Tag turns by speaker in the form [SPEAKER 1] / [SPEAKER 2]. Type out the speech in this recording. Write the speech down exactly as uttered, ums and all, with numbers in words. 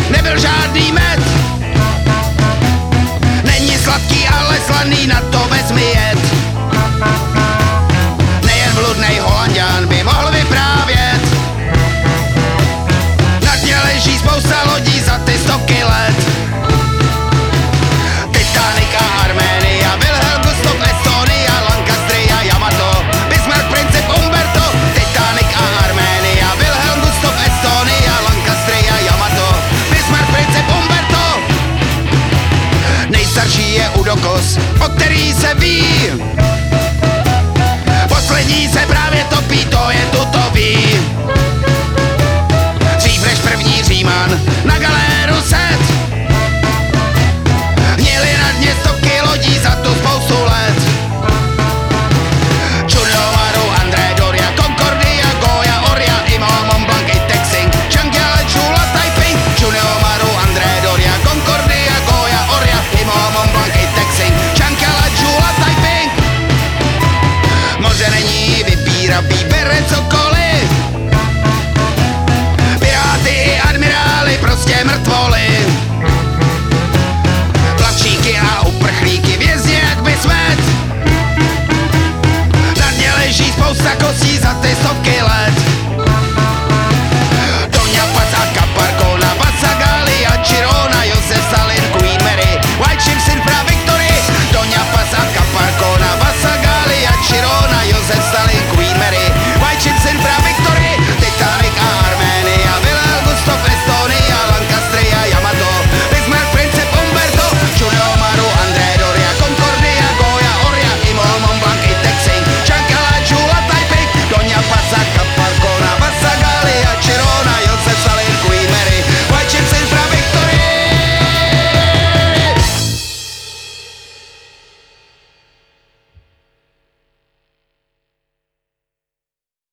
[SPEAKER 1] nebyl žádný med. Není sladký, ale slaný, na to vezmi jed. Nejen bludnej Holanďan by mohl vyprávět. Na dně leží spousta lodí za ty stovky let. Titanic a Arménia, Wilhelm Gustloff, Estonia, Lancastria, Yamato, Bismarck, Princip, Umberto. Titanic a Arménia, Wilhelm Gustloff, Estonia, Lancastria, Yamato, Bismarck, Princip, Umberto. Nejstarší je Udokos, o který se ví. Poslední se právě topí, to je tutový. Dřív než první Říman na gal